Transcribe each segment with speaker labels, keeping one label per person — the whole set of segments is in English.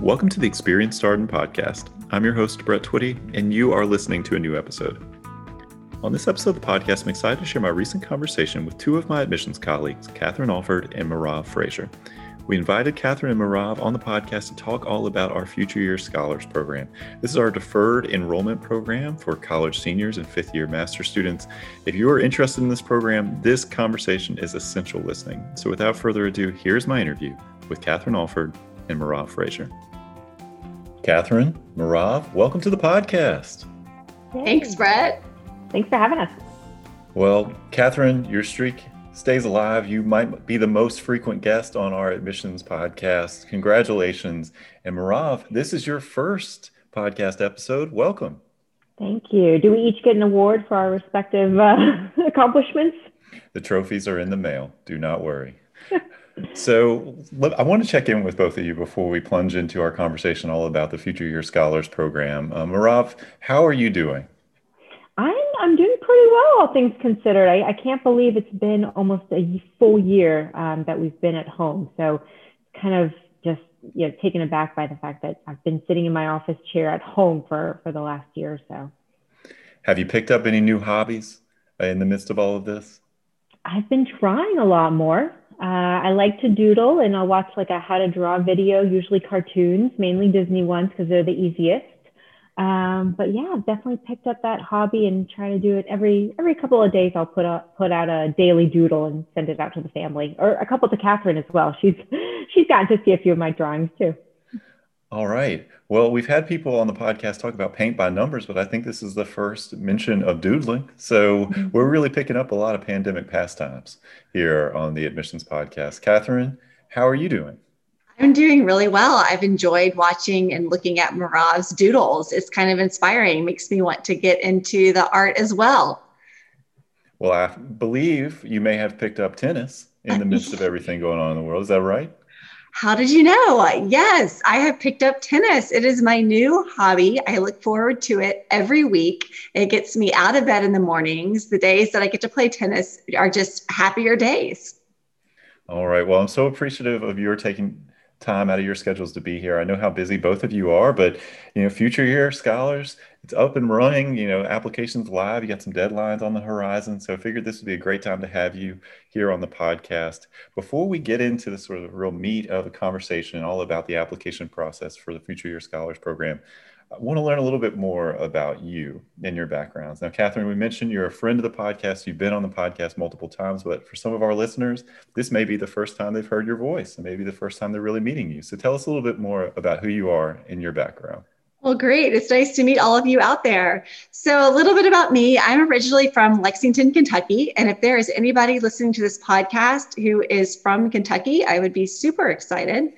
Speaker 1: Welcome to the Experience Darden podcast. I'm your host, Brett Twitty, and you are listening to a new episode. On this episode of the podcast, I'm excited to share my recent conversation with two of my admissions colleagues, Catherine Alford and Merav Frazier. We invited Catherine and Merav on the podcast to talk all about our Future Year Scholars Program. This is our deferred enrollment program for college seniors and fifth-year master's students. If you are interested in this program, this conversation is essential listening. So without further ado, here's my interview with Catherine Alford and Merav Frazier. Catherine, Merav, welcome to the podcast.
Speaker 2: Thanks, Brett.
Speaker 3: Thanks for having us.
Speaker 1: Well, Catherine, your streak stays alive. You might be the most frequent guest on our admissions podcast. Congratulations. And Merav, this is your first podcast episode. Welcome.
Speaker 3: Thank you. Do we each get an award for our respective accomplishments?
Speaker 1: The trophies are in the mail. Do not worry. So I want to check in with both of you before we plunge into our conversation all about the Future Year Scholars Program. Merav, how are you doing?
Speaker 3: I'm doing pretty well, all things considered. I can't believe it's been almost a full year that we've been at home. So kind of just taken aback by the fact that I've been sitting in my office chair at home for the last year or so.
Speaker 1: Have you picked up any new hobbies in the midst of all of this?
Speaker 3: I've been trying a lot more. I like to doodle, and I'll watch like a how to draw video, usually cartoons, mainly Disney ones because they're the easiest. But yeah, I've definitely picked up that hobby and try to do it every couple of days. I'll put out a daily doodle and send it out to the family, or a couple to Catherine as well. She's gotten to see a few of my drawings too.
Speaker 1: All right. Well, we've had people on the podcast talk about paint by numbers, but I think this is the first mention of doodling. So we're really picking up a lot of pandemic pastimes here on the Admissions Podcast. Catherine, how are you doing?
Speaker 2: I'm doing really well. I've enjoyed watching and looking at Merav's doodles. It's kind of inspiring, makes me want to get into the art as well.
Speaker 1: Well, I believe you may have picked up tennis in the midst of everything going on in the world. Is that right?
Speaker 2: How did you know? Yes, I have picked up tennis. It is my new hobby. I look forward to it every week. It gets me out of bed in the mornings. The days that I get to play tennis are just happier days.
Speaker 1: All right. Well, I'm so appreciative of your taking time out of your schedules to be here. I know how busy both of you are, but Future Year Scholars, it's up and running, applications live, you got some deadlines on the horizon. So I figured this would be a great time to have you here on the podcast. Before we get into the sort of real meat of the conversation, all about the application process for the Future Year Scholars Program, I want to learn a little bit more about you and your backgrounds. Now, Catherine, we mentioned you're a friend of the podcast. You've been on the podcast multiple times, but for some of our listeners, this may be the first time they've heard your voice and maybe the first time they're really meeting you. So tell us a little bit more about who you are and your background.
Speaker 2: Well, great. It's nice to meet all of you out there. So a little bit about me. I'm originally from Lexington, Kentucky. And if there is anybody listening to this podcast who is from Kentucky, I would be super excited.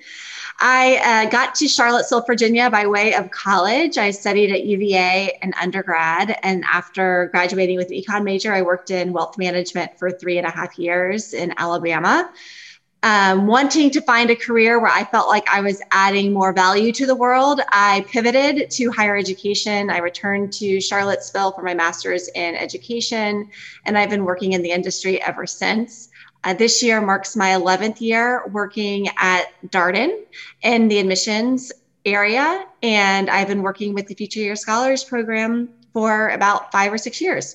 Speaker 2: I got to Charlottesville, Virginia by way of college. I studied at UVA in undergrad. And after graduating with an econ major, I worked in wealth management for 3.5 years in Alabama. Wanting to find a career where I felt like I was adding more value to the world, I pivoted to higher education. I returned to Charlottesville for my master's in education, and I've been working in the industry ever since. This year marks my 11th year working at Darden in the admissions area, and I've been working with the Future Year Scholars Program for about 5 or 6 years.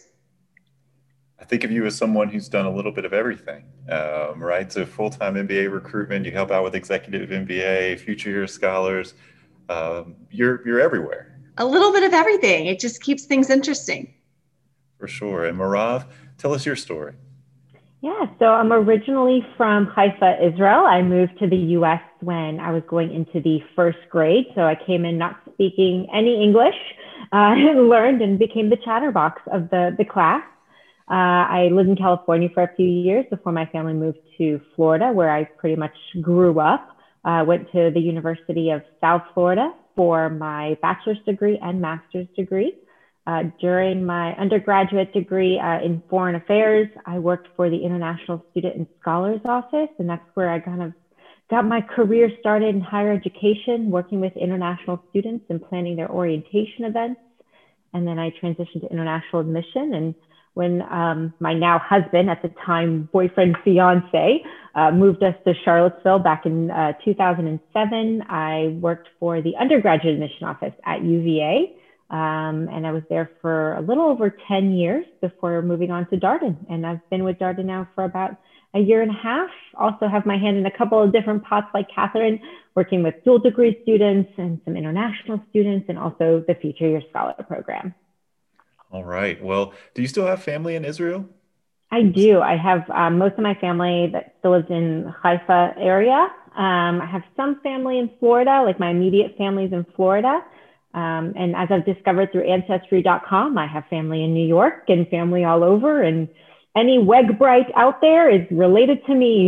Speaker 1: I think of you as someone who's done a little bit of everything, right? So full-time MBA recruitment, you help out with executive MBA, Future Year Scholars. You're everywhere.
Speaker 2: A little bit of everything. It just keeps things interesting.
Speaker 1: For sure. And Merav, tell us your story.
Speaker 3: Yeah, so I'm originally from Haifa, Israel. I moved to the US when I was going into the first grade. So I came in not speaking any English, and learned and became the chatterbox of the class. I lived in California for a few years before my family moved to Florida, where I pretty much grew up. Went to the University of South Florida for my bachelor's degree and master's degree. During my undergraduate degree in foreign affairs, I worked for the International Student and Scholars Office, and that's where I kind of got my career started in higher education, working with international students and planning their orientation events. And then I transitioned to international admission and when my now husband, at the time boyfriend, fiance, moved us to Charlottesville back in 2007. I worked for the undergraduate admission office at UVA. And I was there for a little over 10 years before moving on to Darden. And I've been with Darden now for about a year and a half. Also have my hand in a couple of different pots like Catherine, working with dual degree students and some international students, and also the Future Year Scholar program.
Speaker 1: All right. Well, do you still have family in Israel?
Speaker 3: I do. I have most of my family that still lives in Haifa area. I have some family in Florida, like my immediate family's in Florida. And as I've discovered through Ancestry.com, I have family in New York and family all over, and any Wegbright out there is related to me.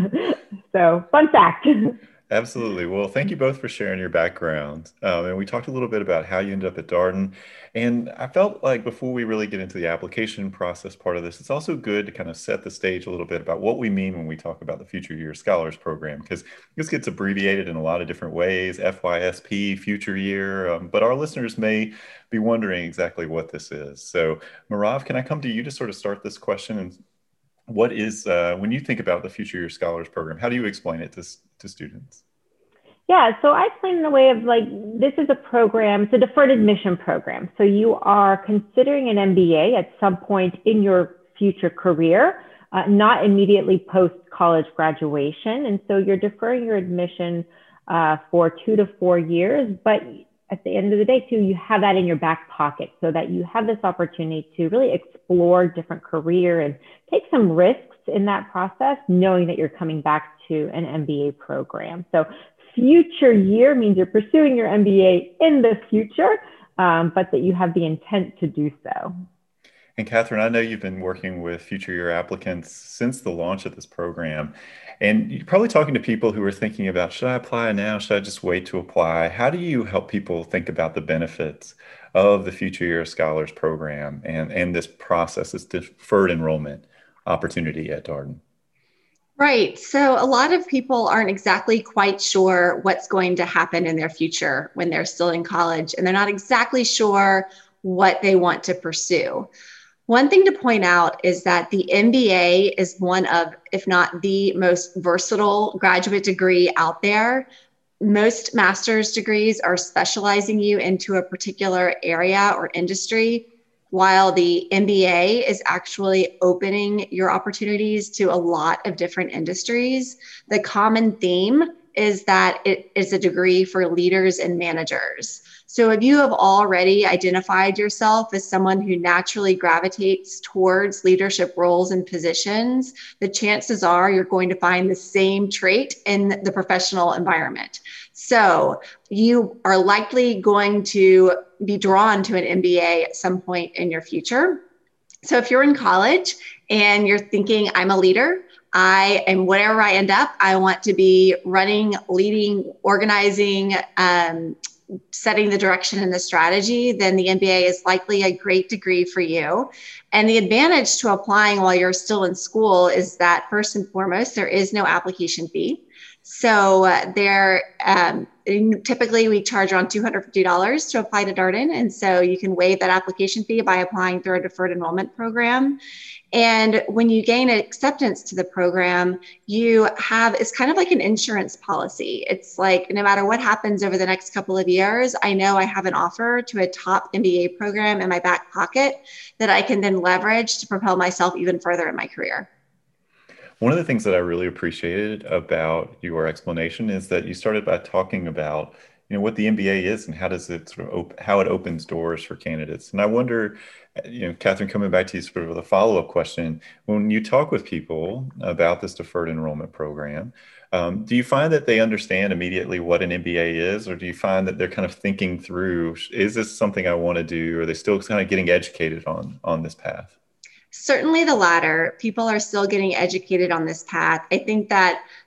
Speaker 3: So fun fact.
Speaker 1: Absolutely. Well, thank you both for sharing your background. And we talked a little bit about how you ended up at Darden. And I felt like before we really get into the application process part of this, it's also good to kind of set the stage a little bit about what we mean when we talk about the Future Year Scholars Program, because this gets abbreviated in a lot of different ways, FYSP, Future Year, but our listeners may be wondering exactly what this is. So Merav, can I come to you to sort of start this question? And what is, when you think about the Future Year Scholars Program, how do you explain it to students?
Speaker 3: Yeah, so I explain in a way of like, this is a program, it's a deferred admission program. So you are considering an MBA at some point in your future career, not immediately post-college graduation. And so you're deferring your admission for 2 to 4 years, but at the end of the day too, you have that in your back pocket so that you have this opportunity to really explore different career and take some risks in that process, knowing that you're coming back to an MBA program. So future year means you're pursuing your MBA in the future, but that you have the intent to do so.
Speaker 1: And Catherine, I know you've been working with future year applicants since the launch of this program, and you're probably talking to people who are thinking about, should I apply now? Should I just wait to apply? How do you help people think about the benefits of the Future Year Scholars Program and this process, this deferred enrollment opportunity at Darden?
Speaker 2: Right. So a lot of people aren't exactly quite sure what's going to happen in their future when they're still in college, and they're not exactly sure what they want to pursue. One thing to point out is that the MBA is one of, if not the most versatile graduate degree out there. Most master's degrees are specializing you into a particular area or industry, while the MBA is actually opening your opportunities to a lot of different industries. The common theme is that it is a degree for leaders and managers. So if you have already identified yourself as someone who naturally gravitates towards leadership roles and positions, the chances are you're going to find the same trait in the professional environment. So you are likely going to be drawn to an MBA at some point in your future. So if you're in college and you're thinking, I'm a leader, and wherever I end up, I want to be running, leading, organizing, setting the direction and the strategy, then the MBA is likely a great degree for you. And the advantage to applying while you're still in school is that first and foremost, there is no application fee. So typically we charge around $250 to apply to Darden. And so you can waive that application fee by applying through a deferred enrollment program. And when you gain acceptance to the program, it's kind of like an insurance policy. It's like, no matter what happens over the next couple of years, I know I have an offer to a top MBA program in my back pocket that I can then leverage to propel myself even further in my career.
Speaker 1: One of the things that I really appreciated about your explanation is that you started by talking about, what the MBA is and how does it sort of how it opens doors for candidates. And I wonder, Catherine, coming back to you sort of with a follow-up question, when you talk with people about this deferred enrollment program, do you find that they understand immediately what an MBA is, or do you find that they're kind of thinking through, is this something I want to do? Or are they still kind of getting educated on this path?
Speaker 2: Certainly the latter. People are still getting educated on this path. I think that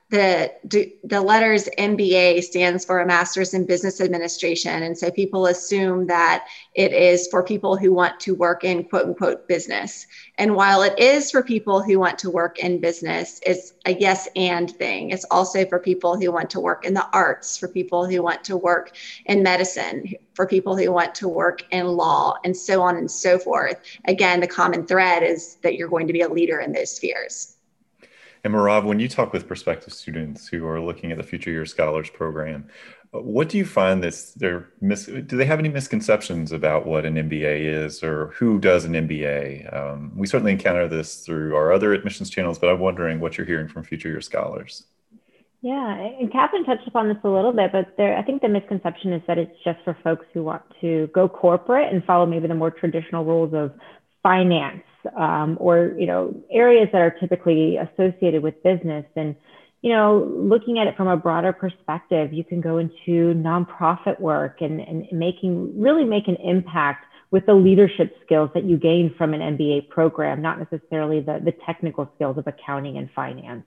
Speaker 2: the letters MBA stands for a Master's in Business Administration. And so people assume that it is for people who want to work in quote unquote business. And while it is for people who want to work in business, it's a yes and thing. It's also for people who want to work in the arts, for people who want to work in medicine, for people who want to work in law, and so on and so forth. Again, the common thread is that you're going to be a leader in those spheres.
Speaker 1: And Merav, when you talk with prospective students who are looking at the Future Year Scholars Program, what do you find do they have any misconceptions about what an MBA is or who does an MBA? We certainly encounter this through our other admissions channels, but I'm wondering what you're hearing from Future Year Scholars.
Speaker 3: Yeah, and Catherine touched upon this a little bit, but I think the misconception is that it's just for folks who want to go corporate and follow maybe the more traditional rules of finance, or areas that are typically associated with business. And looking at it from a broader perspective, you can go into nonprofit work and really make an impact with the leadership skills that you gain from an MBA program, not necessarily the technical skills of accounting and finance.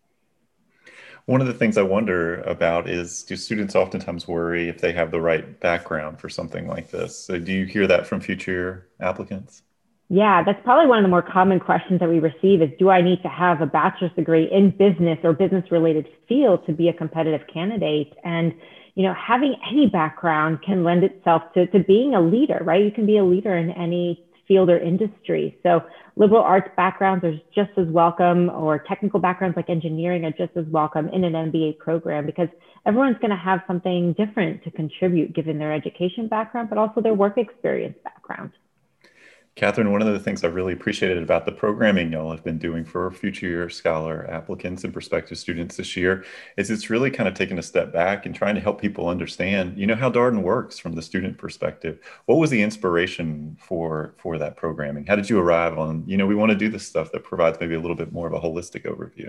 Speaker 1: One of the things I wonder about is, do students oftentimes worry if they have the right background for something like this? So do you hear that from future applicants?
Speaker 3: Yeah, that's probably one of the more common questions that we receive is, do I need to have a bachelor's degree in business or business related field to be a competitive candidate? And, having any background can lend itself to being a leader, right? You can be a leader in any field or industry. So liberal arts backgrounds are just as welcome, or technical backgrounds like engineering are just as welcome in an MBA program, because everyone's going to have something different to contribute given their education background, but also their work experience background.
Speaker 1: Catherine, one of the things I really appreciated about the programming y'all have been doing for Future Year Scholar applicants and prospective students this year is it's really kind of taking a step back and trying to help people understand, how Darden works from the student perspective. What was the inspiration for that programming? How did you arrive on, we want to do this stuff that provides maybe a little bit more of a holistic overview?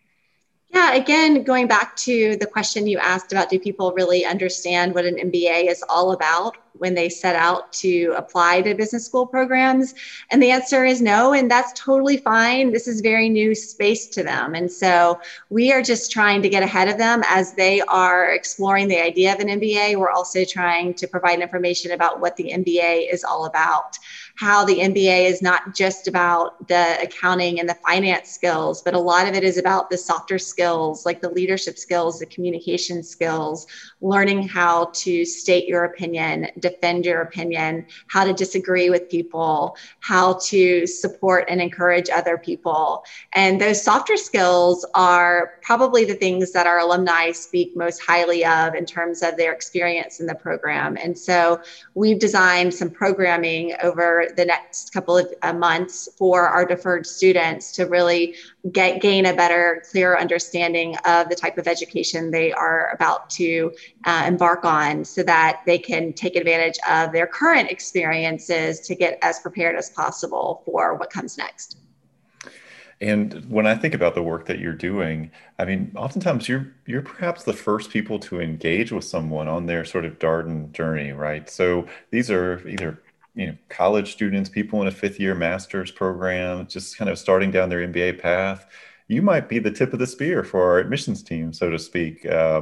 Speaker 2: Yeah, again, going back to the question you asked about, do people really understand what an MBA is all about when they set out to apply to business school programs? And the answer is no, and that's totally fine. This is very new space to them. And so we are just trying to get ahead of them as they are exploring the idea of an MBA. We're also trying to provide information about what the MBA is all about, how the MBA is not just about the accounting and the finance skills, but a lot of it is about the softer skills, like the leadership skills, the communication skills, learning how to state your opinion, defend your opinion, how to disagree with people, how to support and encourage other people. And those softer skills are probably the things that our alumni speak most highly of in terms of their experience in the program. And so we've designed some programming over the next couple of months for our deferred students to really gain a better, clearer understanding of the type of education they are about to embark on, so that they can take advantage of their current experiences to get as prepared as possible for what comes next.
Speaker 1: And when I think about the work that you're doing, I mean, oftentimes you're perhaps the first people to engage with someone on their sort of Darden journey, right? So these are either college students, people in a fifth year master's program, just kind of starting down their MBA path. You might be the tip of the spear for our admissions team, so to speak,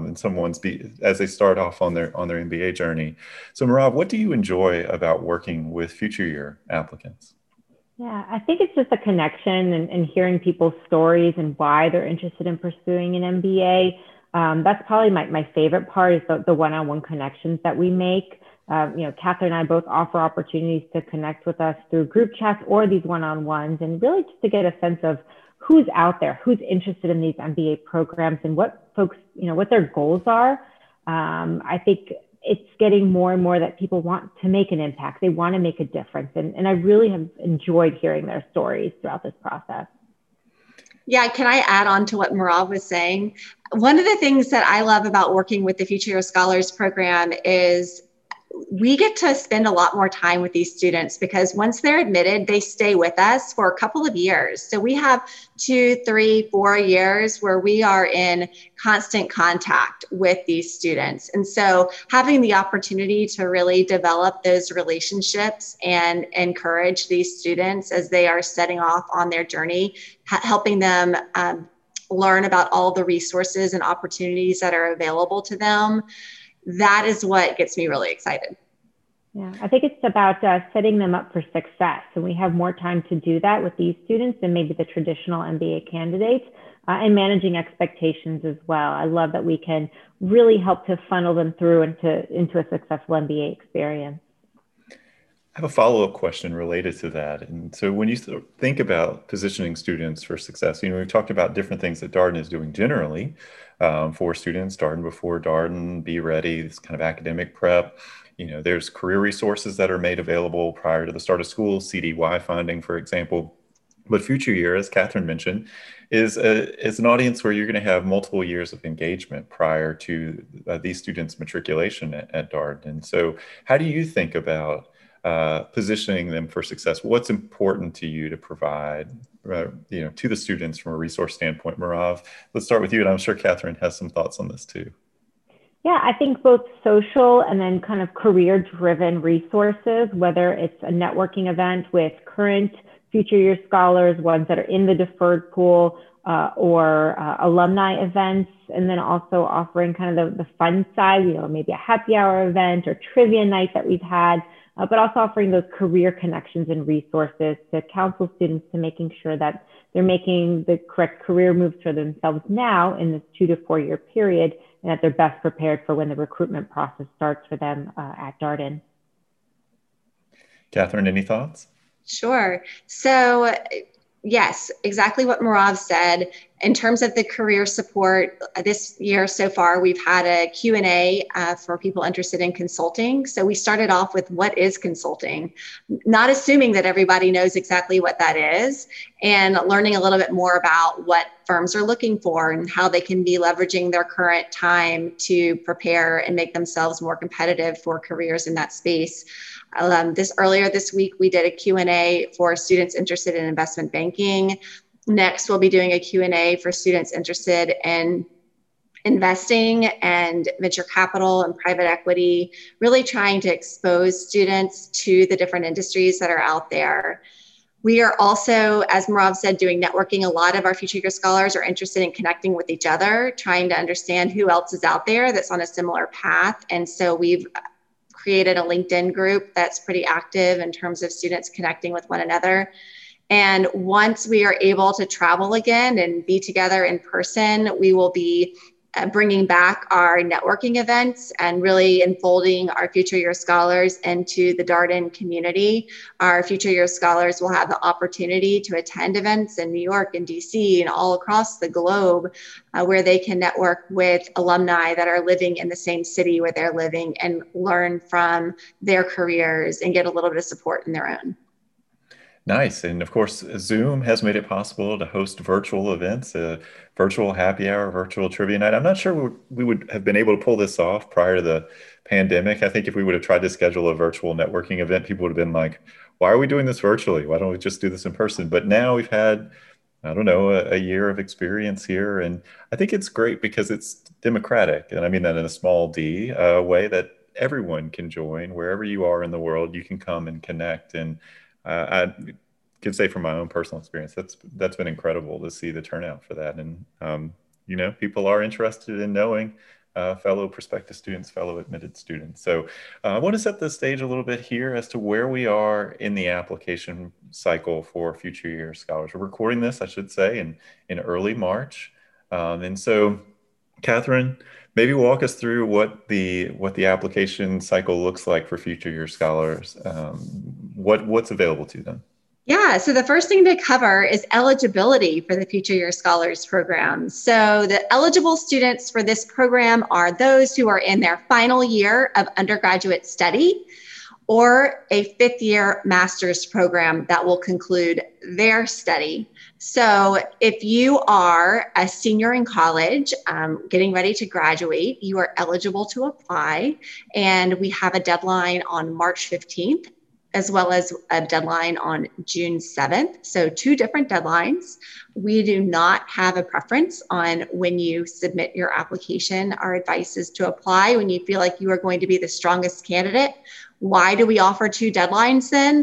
Speaker 1: as they start off on their MBA journey. So Merav, what do you enjoy about working with future year applicants?
Speaker 3: Yeah, I think it's just a connection and hearing people's stories and why they're interested in pursuing an MBA. That's probably my favorite part, is the one-on-one connections that we make. Catherine and I both offer opportunities to connect with us through group chats or these one-on-ones, and really just to get a sense of who's out there, who's interested in these MBA programs, and what folks, what their goals are. I think it's getting more and more that people want to make an impact. They want to make a difference. And I really have enjoyed hearing their stories throughout this process.
Speaker 2: Yeah, can I add on to what Merav was saying? One of the things that I love about working with the Future Year Scholars Program is we get to spend a lot more time with these students, because once they're admitted, they stay with us for a couple of years. So we have 2, 3, 4 years where we are in constant contact with these students. And so having the opportunity to really develop those relationships and encourage these students as they are setting off on their journey, helping them learn about all the resources and opportunities that are available to them. That is what gets me really excited.
Speaker 3: Yeah, I think it's about setting them up for success. And we have more time to do that with these students than maybe the traditional MBA candidates, and managing expectations as well. I love that we can really help to funnel them through into a successful MBA experience.
Speaker 1: I have a follow-up question related to that. And so when you think about positioning students for success, we've talked about different things that Darden is doing generally for students, Darden before Darden, Be Ready, this kind of academic prep. There's career resources that are made available prior to the start of school, CDY funding, for example. But Future Year, as Catherine mentioned, is an audience where you're going to have multiple years of engagement prior to these students' matriculation at Darden. And so how do you think about positioning them for success? What's important to you to provide, to the students from a resource standpoint? Merav, let's start with you, and I'm sure Catherine has some thoughts on this too.
Speaker 3: Yeah, I think both social and then kind of career-driven resources, whether it's a networking event with current Future Year scholars, ones that are in the deferred pool, or alumni events, and then also offering kind of the fun side, maybe a happy hour event or trivia night that we've had, but also offering those career connections and resources to counsel students to making sure that they're making the correct career moves for themselves now in this 2 to 4 year period, and that they're best prepared for when the recruitment process starts for them at Darden.
Speaker 1: Catherine, any thoughts?
Speaker 2: Sure. So yes, exactly what Merav said. In terms of the career support, this year so far, we've had a Q&A for people interested in consulting. So we started off with what is consulting, not assuming that everybody knows exactly what that is, and learning a little bit more about what firms are looking for and how they can be leveraging their current time to prepare and make themselves more competitive for careers in that space. Earlier this week, we did a Q&A for students interested in investment banking. Next, we'll be doing a Q&A for students interested in investing and venture capital and private equity, really trying to expose students to the different industries that are out there. We are also, as Merav said, doing networking. A lot of our Future Year scholars are interested in connecting with each other, trying to understand who else is out there that's on a similar path. And so we've created a LinkedIn group that's pretty active in terms of students connecting with one another. And once we are able to travel again and be together in person, we will be bringing back our networking events and really enfolding our Future Year scholars into the Darden community. Our Future Year scholars will have the opportunity to attend events in New York and DC and all across the globe where they can network with alumni that are living in the same city where they're living and learn from their careers and get a little bit of support in their own.
Speaker 1: Nice. And of course, Zoom has made it possible to host virtual events, a virtual happy hour, virtual trivia night. I'm not sure we would have been able to pull this off prior to the pandemic. I think if we would have tried to schedule a virtual networking event, people would have been like, why are we doing this virtually? Why don't we just do this in person? But now we've had, I don't know, a year of experience here. And I think it's great because it's democratic. And I mean that in a small d way, that everyone can join wherever you are in the world. You can come and connect. And I can say from my own personal experience, that's been incredible to see the turnout for that. And, people are interested in knowing fellow prospective students, fellow admitted students. So I want to set the stage a little bit here as to where we are in the application cycle for Future Year scholars. We're recording this, I should say, in early March. And so, Catherine, maybe walk us through what the application cycle looks like for Future Year scholars. What's available to them?
Speaker 2: Yeah, so the first thing to cover is eligibility for the Future Year Scholars Program. So the eligible students for this program are those who are in their final year of undergraduate study or a fifth year master's program that will conclude their study. So if you are a senior in college, getting ready to graduate, you are eligible to apply. And we have a deadline on March 15th, as well as a deadline on June 7th. So 2 different deadlines. We do not have a preference on when you submit your application. Our advice is to apply when you feel like you are going to be the strongest candidate. Why do we offer 2 deadlines then?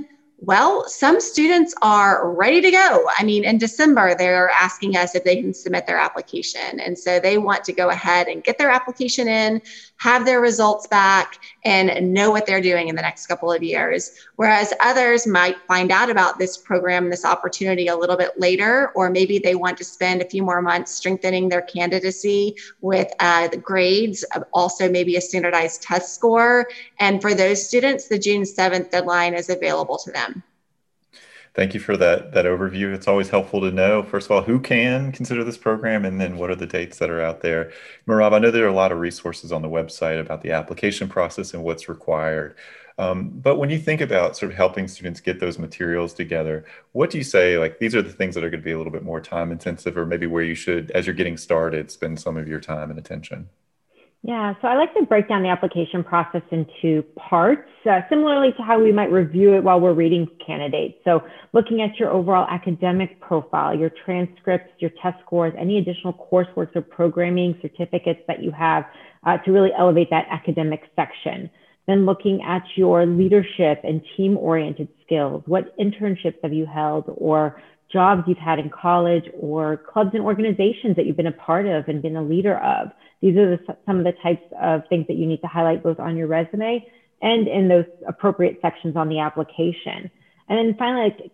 Speaker 2: Well, some students are ready to go. I mean, in December, they're asking us if they can submit their application. And so they want to go ahead and get their application in, have their results back, and know what they're doing in the next couple of years. Whereas others might find out about this program, this opportunity a little bit later, or maybe they want to spend a few more months strengthening their candidacy with the grades, also maybe a standardized test score. And for those students, the June 7th deadline is available to them.
Speaker 1: Thank you for that overview. It's always helpful to know, first of all, who can consider this program, and then what are the dates that are out there. Merav, I know there are a lot of resources on the website about the application process and what's required. But when you think about sort of helping students get those materials together, what do you say, like, these are the things that are going to be a little bit more time intensive, or maybe where you should, as you're getting started, spend some of your time and attention?
Speaker 3: Yeah, so I like to break down the application process into parts, similarly to how we might review it while we're reading candidates. So looking at your overall academic profile, your transcripts, your test scores, any additional coursework or programming certificates that you have to really elevate that academic section. Then looking at your leadership and team-oriented skills. What internships have you held, or jobs you've had in college, or clubs and organizations that you've been a part of and been a leader of? These are some of the types of things that you need to highlight both on your resume and in those appropriate sections on the application. And then finally, like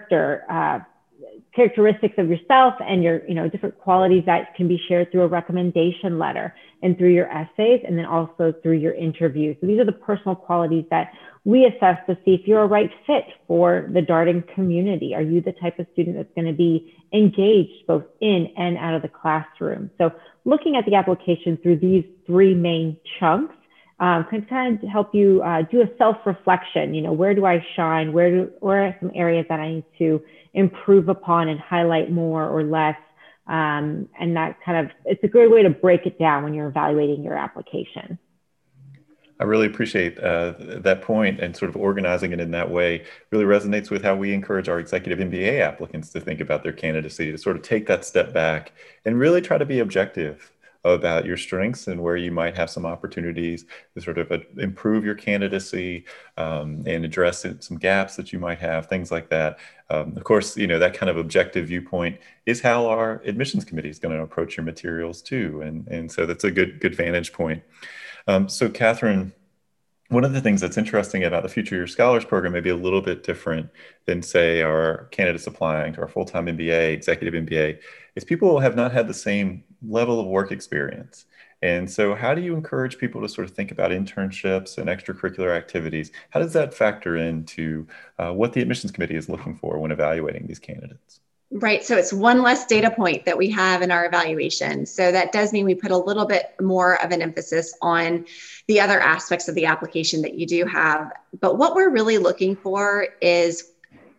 Speaker 3: characteristics of yourself and your different qualities that can be shared through a recommendation letter and through your essays, and then also through your interviews. So these are the personal qualities that we assess to see if you're a right fit for the Darden community. Are you the type of student that's going to be engaged both in and out of the classroom? So looking at the application through these three main chunks can kind of help you do a self-reflection. Where do I shine? Where are some areas that I need to improve upon and highlight more or less? And that it's a great way to break it down when you're evaluating your application.
Speaker 1: I really appreciate that point, and sort of organizing it in that way really resonates with how we encourage our executive MBA applicants to think about their candidacy, to sort of take that step back and really try to be objective about your strengths and where you might have some opportunities to sort of improve your candidacy and address some gaps that you might have, things like that. Of course, that kind of objective viewpoint is how our admissions committee is going to approach your materials too. And so that's a good vantage point. So Catherine, one of the things that's interesting about the Future Year Scholars Program may be a little bit different than, say, our candidates applying to our full-time MBA, executive MBA, is people have not had the same level of work experience. And so how do you encourage people to sort of think about internships and extracurricular activities? How does that factor into what the admissions committee is looking for when evaluating these candidates?
Speaker 2: Right. So it's one less data point that we have in our evaluation. So that does mean we put a little bit more of an emphasis on the other aspects of the application that you do have. But what we're really looking for is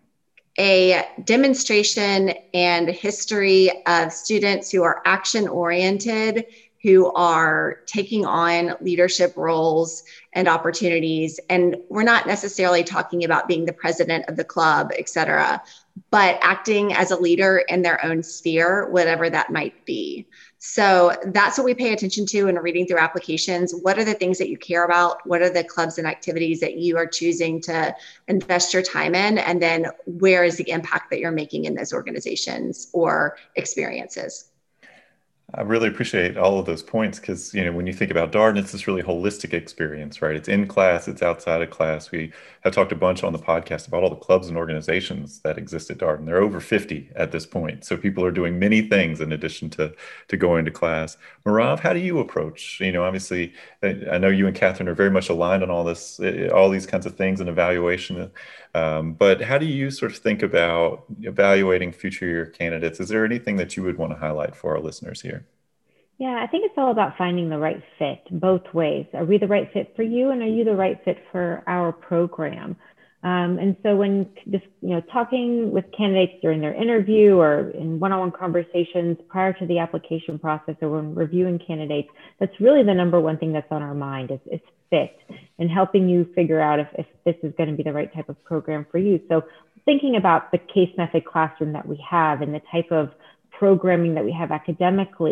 Speaker 2: a demonstration and history of students who are action oriented, who are taking on leadership roles and opportunities. And we're not necessarily talking about being the president of the club, et cetera, but acting as a leader in their own sphere, whatever that might be. So that's what we pay attention to in reading through applications. What are the things that you care about? What are the clubs and activities that you are choosing to invest your time in? And then where is the impact that you're making in those organizations or experiences?
Speaker 1: I really appreciate all of those points because, when you think about Darden, it's this really holistic experience, right? It's in class, it's outside of class. We have talked a bunch on the podcast about all the clubs and organizations that exist at Darden. There are over 50 at this point. So people are doing many things in addition to going to class. Merav, how do you approach, obviously, I know you and Catherine are very much aligned on all these kinds of things and evaluation. But how do you sort of think about evaluating future year candidates? Is there anything that you would want to highlight for our listeners here?
Speaker 3: Yeah, I think it's all about finding the right fit both ways. Are we the right fit for you, and are you the right fit for our program? And so when just talking with candidates during their interview or in one-on-one conversations prior to the application process, or when reviewing candidates, that's really the number one thing that's on our mind is fit, and helping you figure out if this is going to be the right type of program for you. So thinking about the case method classroom that we have and the type of programming that we have academically,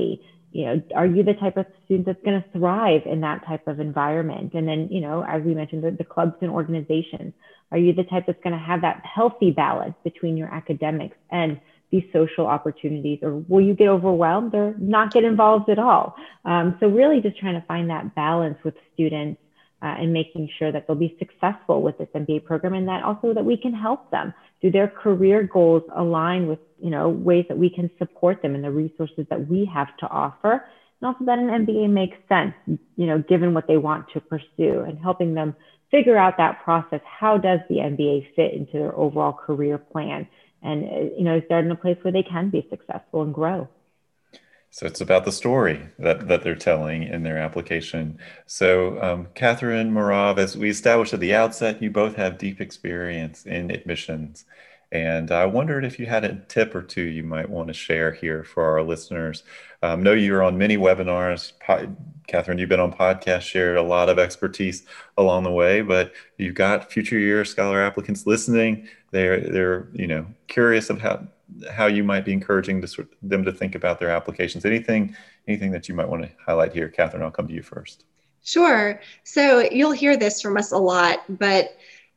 Speaker 3: Are you the type of student that's going to thrive in that type of environment? And then, as we mentioned, the clubs and organizations, are you the type that's going to have that healthy balance between your academics and these social opportunities, or will you get overwhelmed or not get involved at all? So really just trying to find that balance with students and making sure that they'll be successful with this MBA program, and that also that we can help them. Do their career goals align with, ways that we can support them and the resources that we have to offer? And also that an MBA makes sense, given what they want to pursue, and helping them figure out that process. How does the MBA fit into their overall career plan? And, start in a place where they can be successful and grow.
Speaker 1: So it's about the story that they're telling in their application. So Catherine, Merav, as we established at the outset, you both have deep experience in admissions. And I wondered if you had a tip or two you might want to share here for our listeners. I know you're on many webinars. Catherine, you've been on podcasts, shared a lot of expertise along the way, but you've got future year scholar applicants listening. They're curious of how you might be encouraging them to think about their applications. Anything that you might want to highlight here? Catherine, I'll come to you first.
Speaker 2: Sure. So you'll hear this from us a lot, but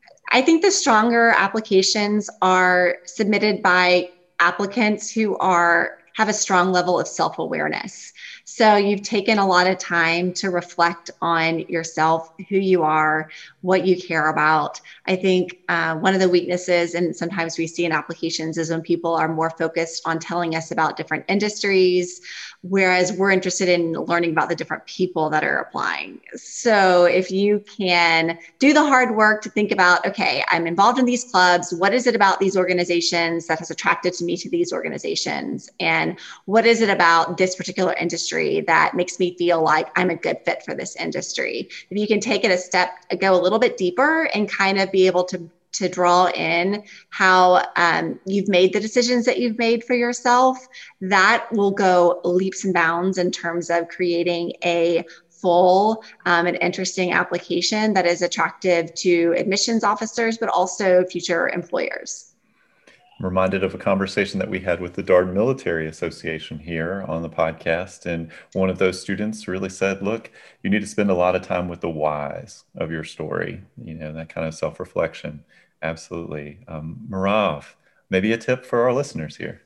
Speaker 2: I think the stronger applications are submitted by applicants who have a strong level of self-awareness. So you've taken a lot of time to reflect on yourself, who you are, what you care about. I think one of the weaknesses, and sometimes we see in applications, is when people are more focused on telling us about different industries, whereas we're interested in learning about the different people that are applying. So if you can do the hard work to think about, okay, I'm involved in these clubs, what is it about these organizations that has attracted me to these organizations? And what is it about this particular industry that makes me feel like I'm a good fit for this industry? If you can take it a step, go a little bit deeper and kind of be able to draw in how you've made the decisions that you've made for yourself, that will go leaps and bounds in terms of creating a full and interesting application that is attractive to admissions officers, but also future employers.
Speaker 1: I'm reminded of a conversation that we had with the Darden Military Association here on the podcast. And one of those students really said, look, you need to spend a lot of time with the whys of your story, that kind of self-reflection. Absolutely. Merav, maybe a tip for our listeners here.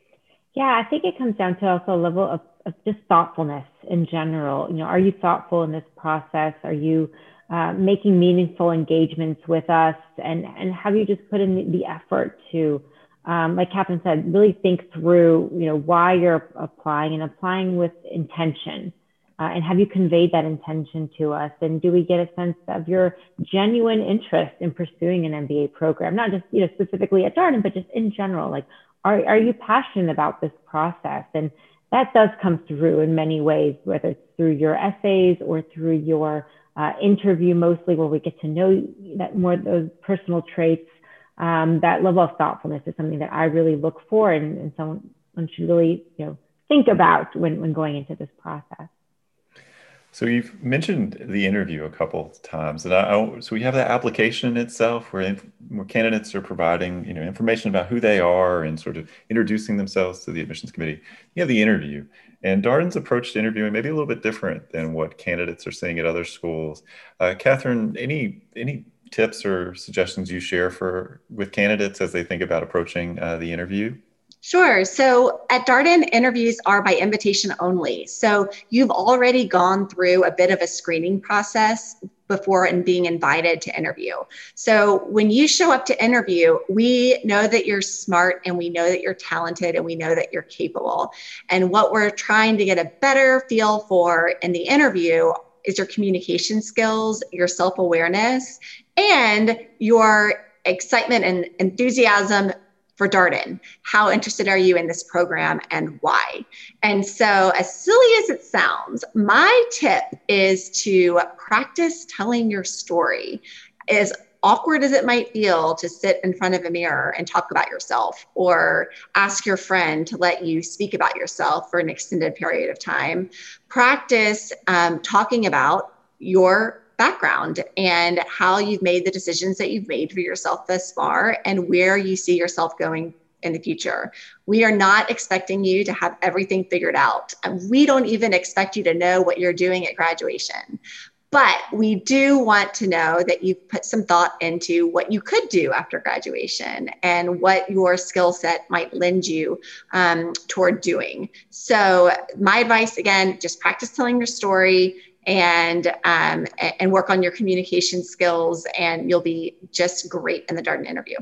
Speaker 3: Yeah, I think it comes down to also a level of just thoughtfulness in general. Are you thoughtful in this process? Are you making meaningful engagements with us? And have you just put in the effort to, like Catherine said, really think through, why you're applying with intention? And have you conveyed that intention to us? And do we get a sense of your genuine interest in pursuing an MBA program? Not just, specifically at Darden, but just in general. Like, are you passionate about this process? And that does come through in many ways, whether it's through your essays or through your interview, mostly, where we get to know that more of those personal traits. That level of thoughtfulness is something that I really look for, and someone should really, think about when going into this process.
Speaker 1: So you've mentioned the interview a couple of times, and so we have the application itself where candidates are providing, information about who they are and sort of introducing themselves to the admissions committee. You have the interview, and Darden's approach to interviewing may be a little bit different than what candidates are seeing at other schools. Catherine, any tips or suggestions you share with candidates as they think about approaching the interview?
Speaker 2: Sure. So at Darden, interviews are by invitation only. So you've already gone through a bit of a screening process before and being invited to interview. So when you show up to interview, we know that you're smart, and we know that you're talented, and we know that you're capable. And what we're trying to get a better feel for in the interview is your communication skills, your self-awareness, and your excitement and enthusiasm for Darden. How interested are you in this program, and why? And so, as silly as it sounds, my tip is to practice telling your story. As awkward as it might feel to sit in front of a mirror and talk about yourself, or ask your friend to let you speak about yourself for an extended period of time, practice talking about your background and how you've made the decisions that you've made for yourself thus far, and where you see yourself going in the future. We are not expecting you to have everything figured out. And we don't even expect you to know what you're doing at graduation. But we do want to know that you've put some thought into what you could do after graduation and what your skill set might lend you toward doing. So my advice, again, just practice telling your story and work on your communication skills, and you'll be just great in the Darden interview.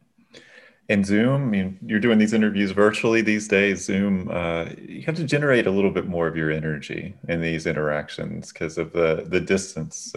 Speaker 1: And Zoom, I mean, you're doing these interviews virtually these days. Zoom, you have to generate a little bit more of your energy in these interactions because of the distance,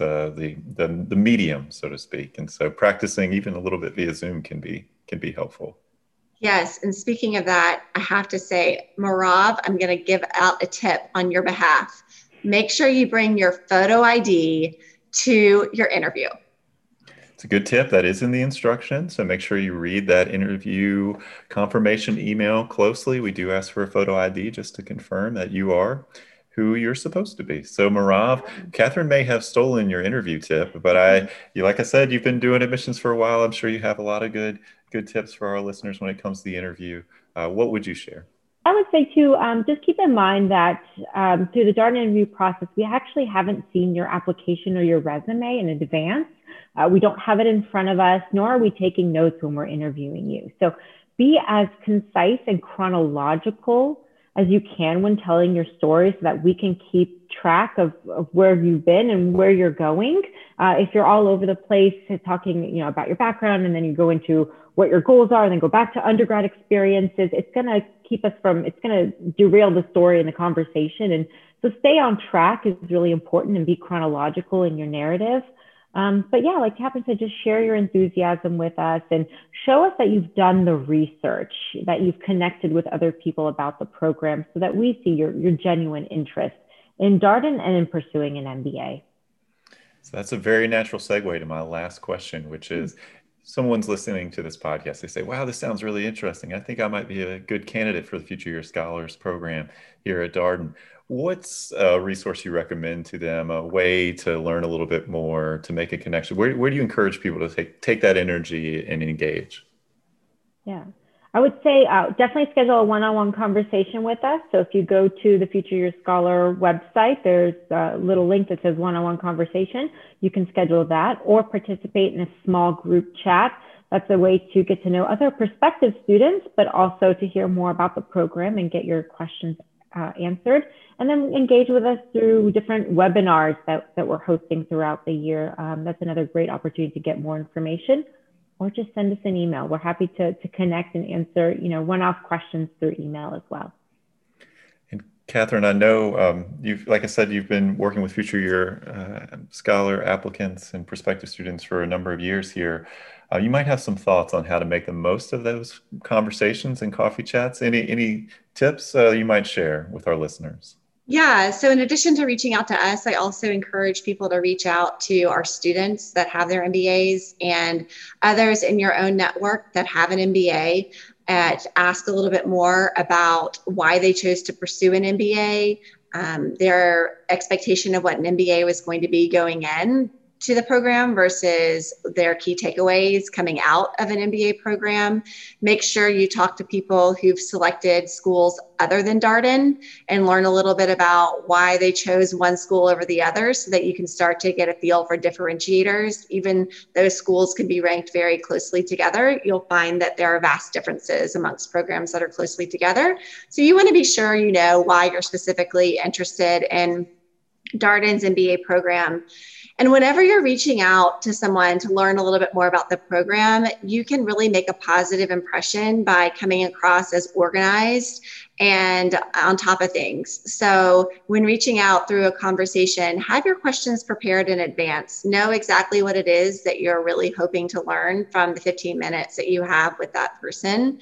Speaker 1: the medium, so to speak. And so practicing even a little bit via Zoom can be helpful.
Speaker 2: Yes, and speaking of that, I have to say, Merav, I'm going to give out a tip on your behalf. Make sure you bring your photo ID to your interview.
Speaker 1: It's a good tip. That is in the instructions. So make sure you read that interview confirmation email closely. We do ask for a photo ID just to confirm that you are who you're supposed to be. So Merav, Catherine may have stolen your interview tip, but like I said, you've been doing admissions for a while. I'm sure you have a lot of good tips for our listeners when it comes to the interview. What would you share?
Speaker 3: I would say too, just keep in mind that through the Darden interview process, we actually haven't seen your application or your resume in advance. We don't have it in front of us, nor are we taking notes when we're interviewing you. So be as concise and chronological as you can when telling your story so that we can keep track of where you've been and where you're going. If you're all over the place talking, about your background, and then you go into what your goals are, and then go back to undergrad experiences, it's going to it's going to derail the story and the conversation. And so stay on track is really important, and be chronological in your narrative. But yeah, like Catherine said, just share your enthusiasm with us and show us that you've done the research, that you've connected with other people about the program so that we see your genuine interest in Darden and in pursuing an MBA.
Speaker 1: So that's a very natural segue to my last question, which is, someone's listening to this podcast. They say, wow, this sounds really interesting. I think I might be a good candidate for the Future Year Scholars program here at Darden. What's a resource you recommend to them, a way to learn a little bit more, to make a connection? Where do you encourage people to take that energy and engage?
Speaker 3: Yeah, I would say definitely schedule a one-on-one conversation with us. So if you go to the Future Year Scholar website, there's a little link that says one-on-one conversation. You can schedule that, or participate in a small group chat. That's a way to get to know other prospective students, but also to hear more about the program and get your questions answered. And then engage with us through different webinars that we're hosting throughout the year. That's another great opportunity to get more information, or just send us an email. We're happy to connect and answer, one-off questions through email as well.
Speaker 1: And Catherine, I know like I said, you've been working with Future Year Scholar applicants and prospective students for a number of years here. You might have some thoughts on how to make the most of those conversations and coffee chats. Any tips you might share with our listeners?
Speaker 2: Yeah, so in addition to reaching out to us, I also encourage people to reach out to our students that have their MBAs and others in your own network that have an MBA, and ask a little bit more about why they chose to pursue an MBA, their expectation of what an MBA was going to be going in to the program versus their key takeaways coming out of an MBA program. Make sure you talk to people who've selected schools other than Darden and learn a little bit about why they chose one school over the other so that you can start to get a feel for differentiators. Even those schools can be ranked very closely together, you'll find that there are vast differences amongst programs that are closely together. So you want to be sure you know why you're specifically interested in Darden's MBA program. And whenever you're reaching out to someone to learn a little bit more about the program, you can really make a positive impression by coming across as organized and on top of things. So when reaching out through a conversation, have your questions prepared in advance. Know exactly what it is that you're really hoping to learn from the 15 minutes that you have with that person.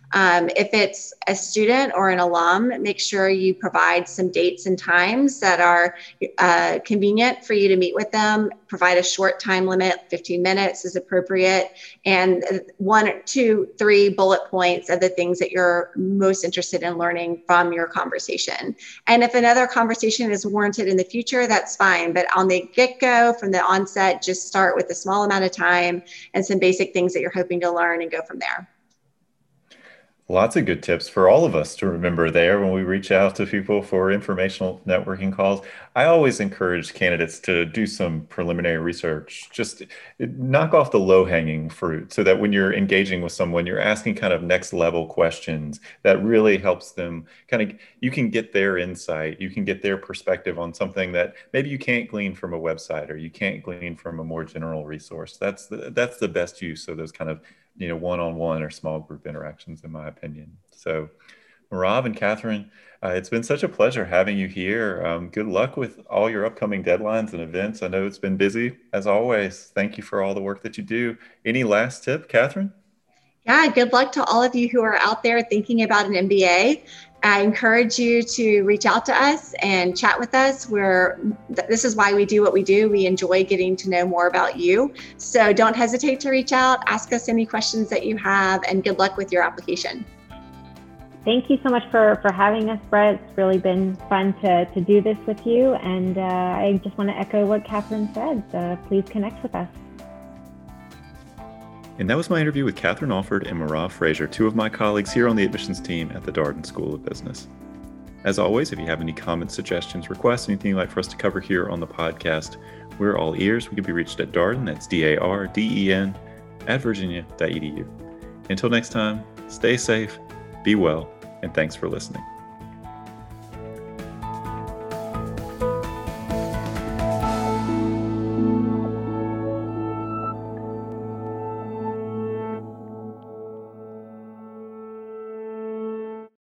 Speaker 2: If it's a student or an alum, make sure you provide some dates and times that are convenient for you to meet with them. Provide a short time limit, 15 minutes is appropriate, and 1, 2, 3 bullet points of the things that you're most interested in learning from your conversation. And if another conversation is warranted in the future, that's fine. But on the get-go, from the onset, just start with a small amount of time and some basic things that you're hoping to learn and go from there.
Speaker 1: Lots of good tips for all of us to remember there when we reach out to people for informational networking calls. I always encourage candidates to do some preliminary research, just knock off the low-hanging fruit so that when you're engaging with someone, you're asking kind of next level questions that really helps them you can get their insight, you can get their perspective on something that maybe you can't glean from a website or you can't glean from a more general resource. That's the best use of those kind of one-on-one or small group interactions, in my opinion. So, Merav and Catherine, it's been such a pleasure having you here. Good luck with all your upcoming deadlines and events. I know it's been busy, as always. Thank you for all the work that you do. Any last tip, Catherine?
Speaker 2: Yeah, good luck to all of you who are out there thinking about an MBA. I encourage you to reach out to us and chat with us. This is why we do what we do. We enjoy getting to know more about you. So don't hesitate to reach out, ask us any questions that you have, and good luck with your application.
Speaker 3: Thank you so much for having us, Brett. It's really been fun to do this with you. And I just want to echo what Catherine said. Please connect with us.
Speaker 1: And that was my interview with Catherine Alford and Merav Frazier, two of my colleagues here on the admissions team at the Darden School of Business. As always, if you have any comments, suggestions, requests, anything you'd like for us to cover here on the podcast, we're all ears. We can be reached at Darden, that's DARDEN, @virginia.edu. Until next time, stay safe, be well, and thanks for listening.